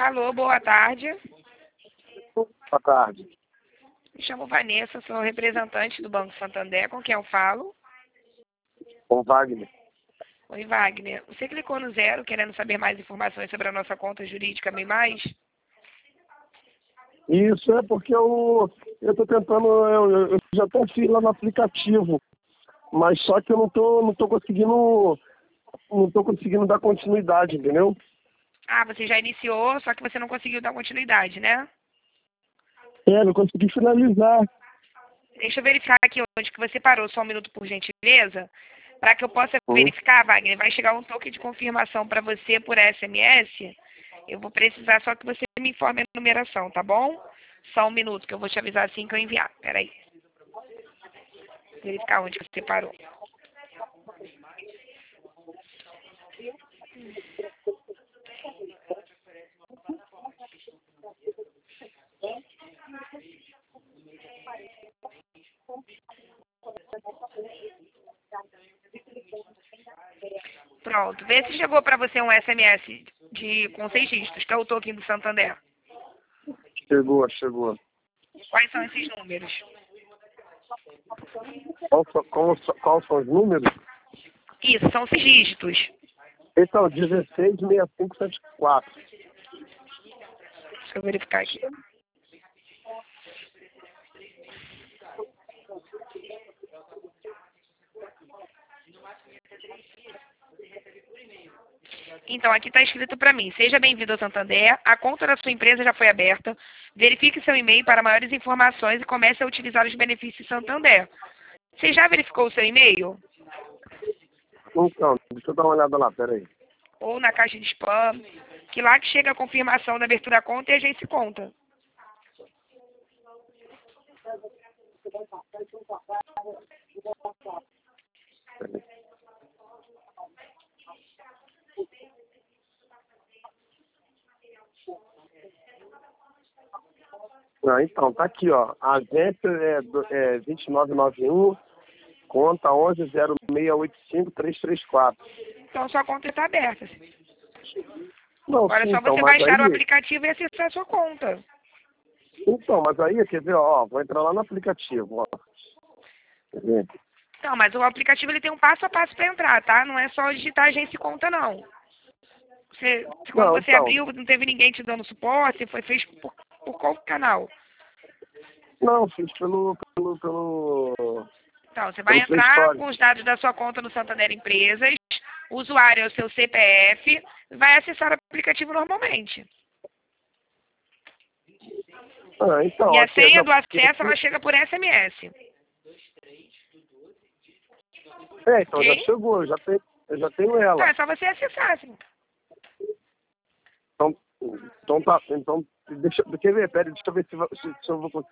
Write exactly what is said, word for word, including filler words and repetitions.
Alô, boa tarde. Boa tarde. Me chamo Vanessa, sou representante do Banco Santander. Com quem eu falo? Com Wagner. Oi, Wagner. Você clicou no zero querendo saber mais informações sobre a nossa conta jurídica Bem Mais? Isso é porque eu eu tô tentando, eu, eu já até fiz lá no aplicativo, mas só que eu não tô, não tô conseguindo, não tô conseguindo dar continuidade, entendeu? Ah, você já iniciou, só que você não conseguiu dar continuidade, né? É, não consegui finalizar. Deixa eu verificar aqui onde que você parou, só um minuto por gentileza. Para que eu possa Hum. verificar, Wagner, vai chegar um toque de confirmação para você por S M S. Eu vou precisar só que você me informe a numeração, tá bom? Só um minuto que eu vou te avisar assim que eu enviar. Peraí. Verificar onde você parou. Pronto. Vê se chegou para você um S M S de, com seis dígitos, que é o token do Santander. Chegou, chegou. Quais são esses números? Qual, são- qual, são- qual são os números? Isso, são seis dígitos. Esse é o dezesseis sessenta e cinco setenta e quatro. Deixa eu verificar aqui. Então, aqui está escrito para mim: seja bem-vindo ao Santander, a conta da sua empresa já foi aberta, verifique seu e-mail para maiores informações e comece a utilizar os benefícios Santander. Você já verificou o seu e-mail? Então, deixa eu dar uma olhada lá, peraí. Ou na caixa de spam, que lá que chega a confirmação da abertura da conta e a gente conta. peraí. Ah, então, tá aqui, ó. A agência é, do- é vinte e nove noventa e um, conta onze zero seis oito cinco três três quatro. Então, sua conta está aberta. Não, Agora é sim, só então, você mas baixar o aí... aplicativo e acessar a sua conta. Então, mas aí, quer ver, ó, vou entrar lá no aplicativo, ó. Quer ver? Não, mas o aplicativo ele tem um passo a passo para entrar, tá? Não é só digitar agência e conta, não. Você, quando Não, você então, abriu, não teve ninguém te dando suporte, foi feito por, por qual canal? não, fiz pelo, pelo, pelo, Então, você vai pelo Play entrar Store. com os dados da sua conta no Santander Empresas, o usuário é o seu C P F, e vai acessar o aplicativo normalmente. Ah, então, E a aqui, senha não, do porque acesso, ela aqui- chega por S M S. é, então já Ok? chegou, eu já tenho, eu já tenho Então, ela. é só você acessar, assim. Então, então tá, então, deixa, quer ver, pera, deixa eu ver se, va- se, se eu vou conseguir.